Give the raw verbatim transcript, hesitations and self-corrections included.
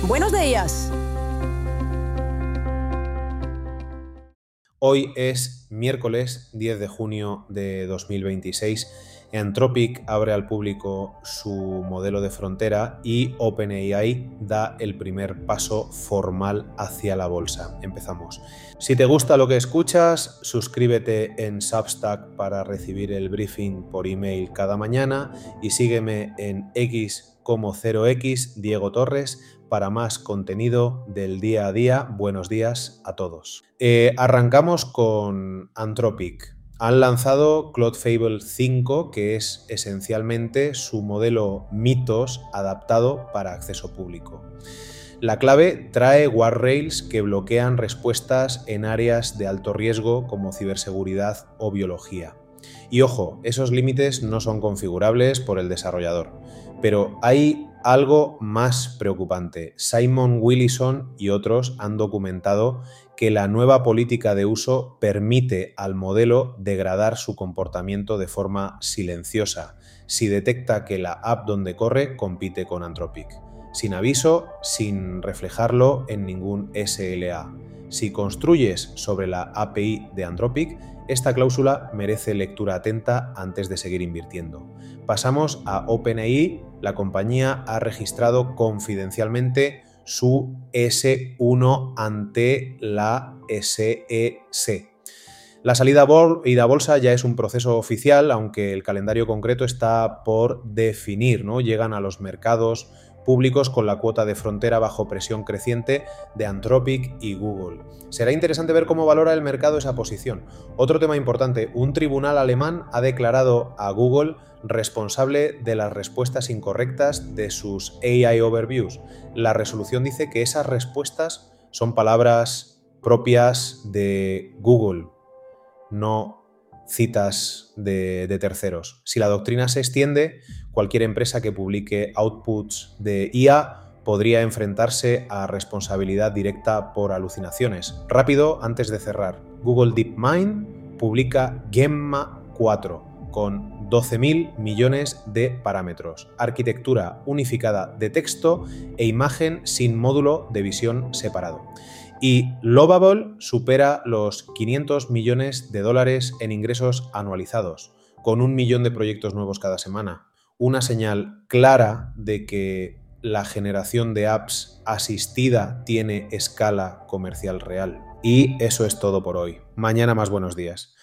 Buenos días. Hoy es miércoles diez de junio de dos mil veintiséis. Anthropic abre al público su modelo de frontera y OpenAI da el primer paso formal hacia la bolsa. Empezamos. Si te gusta lo que escuchas, suscríbete en Substack para recibir el briefing por email cada mañana y sígueme en X como cero equis Diego Torres para más contenido del día a día. Buenos días a todos. Eh, arrancamos con Anthropic. Han lanzado Claude Fable cinco, que es esencialmente su modelo Mythos adaptado para acceso público. La clave trae guardrails que bloquean respuestas en áreas de alto riesgo como ciberseguridad o biología. Y ojo, esos límites no son configurables por el desarrollador, pero hay algo más preocupante. Simon Willison y otros han documentado que la nueva política de uso permite al modelo degradar su comportamiento de forma silenciosa si detecta que la app donde corre compite con Anthropic, sin aviso, sin reflejarlo en ningún S L A. Si construyes sobre la A P I de Anthropic, esta cláusula merece lectura atenta antes de seguir invirtiendo. Pasamos a OpenAI. La compañía ha registrado confidencialmente su ese uno ante la S E C. La salida a bolsa ya es un proceso oficial, aunque el calendario concreto está por definir, ¿no? Llegan a los mercados públicos con la cuota de frontera bajo presión creciente de Anthropic y Google. Será interesante ver cómo valora el mercado esa posición. Otro tema importante, un tribunal alemán ha declarado a Google responsable de las respuestas incorrectas de sus A I Overviews. La resolución dice que esas respuestas son palabras propias de Google, no citas de, de terceros. Si la doctrina se extiende, cualquier empresa que publique outputs de I A podría enfrentarse a responsabilidad directa por alucinaciones. Rápido, antes de cerrar, Google DeepMind publica Gemma cuatro con doce mil millones de parámetros, arquitectura unificada de texto e imagen sin módulo de visión separado. Y Lovable supera los quinientos millones de dólares en ingresos anualizados, con un millón de proyectos nuevos cada semana. Una señal clara de que la generación de apps asistida tiene escala comercial real. Y eso es todo por hoy. Mañana más buenos días.